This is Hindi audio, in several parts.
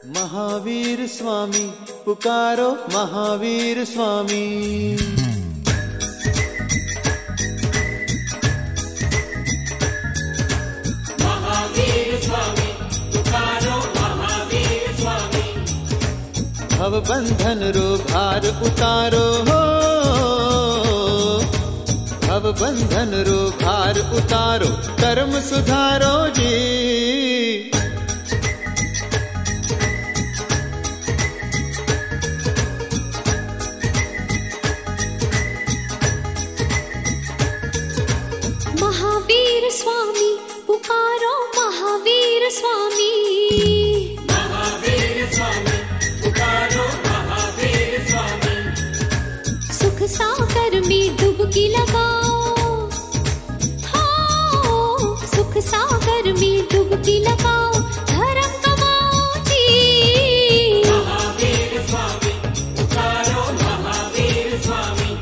महावीर स्वामी पुकारो महावीर स्वामी। महावीर स्वामी पुकारो महावीर स्वामी। भव बंधन रो भार उतारो हो, भव बंधन रो भार उतारो, कर्म सुधारो जी। महावीर स्वामी पुकारो महावीर स्वामी। महावीर स्वामी पुकारो महावीर स्वामी। सुख सागर में डुबकी लगाओ, हाँ सुख सागर में डुबकी लगाओ, धर्म कमाओ जी। महावीर स्वामी पुकारो महावीर स्वामी।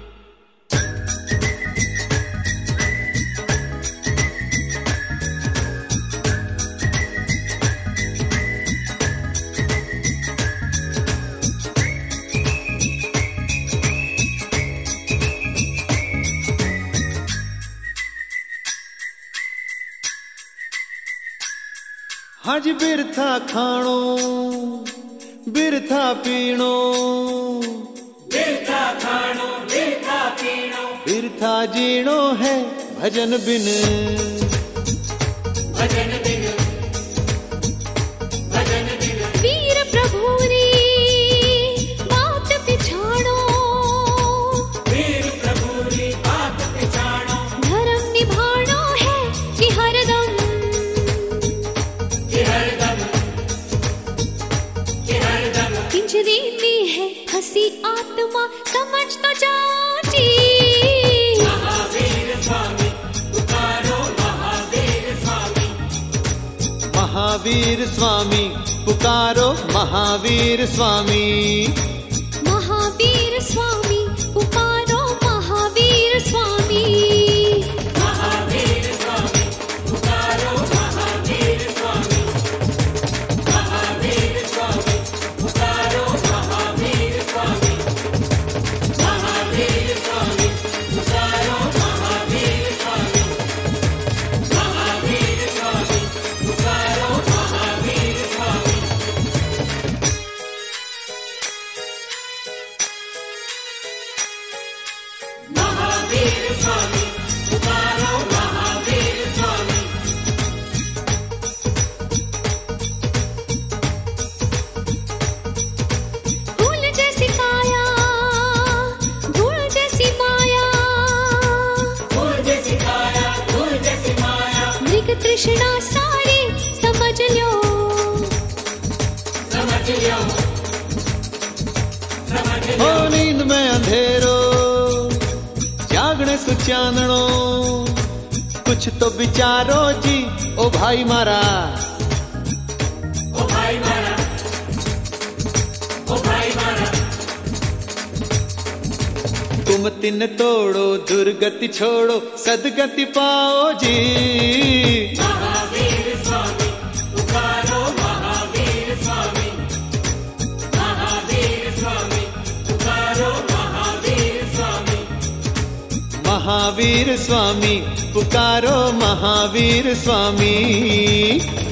हाँ जी बिरथा खाणो बिरथा पीणो, बिरथा खाणो बिरथा पीणो, बिरथा जीणो है भजन बिन। भजन बिन भजन बिन। वीर प्रभु री बात पिछाड़ो, वीर प्रभु री बात पिछाड़ो, धर्म निभानो है कि हरदम, कि हरदम कि हरदम। पिंजरे में है हंसी आत्मा, समझ तो जाओ जी। महावीर स्वामी पुकारो महावीर स्वामी। महावीर स्वामी पुकारो महावीर स्वामी। महावीर स्वामी पुकारो महावीर स्वामी। महावीर स्वामी पुकारो महावीर स्वामी। महावीर स्वामी पुकारो महावीर स्वामी। महावीर स्वामी पुकारो महावीर स्वामी। महावीर स्वामी पुकारो महावीर स्वामी। महावीर स्वामी पुकारो महावीर स्वामी। फूल जैसी काया धूल जैसी माया, फूल जैसी काया फूल जैसी माया, मृग तृष्णा सारी समझ लो, समझ लो समझ ओ लो। नींद में अंधेरो जागने को चांदनो, कुछ तो विचारो जी ओ भाई मारा। ओ भाई मारा ओ भाई मारा। तुम तिन तोड़ो दुर्गति छोड़ो, सदगति पाओ जी। महावीर स्वामी पुकारो महावीर स्वामी। महावीर स्वामी पुकारो महावीर स्वामी। महावीर स्वामी पुकारो महावीर स्वामी।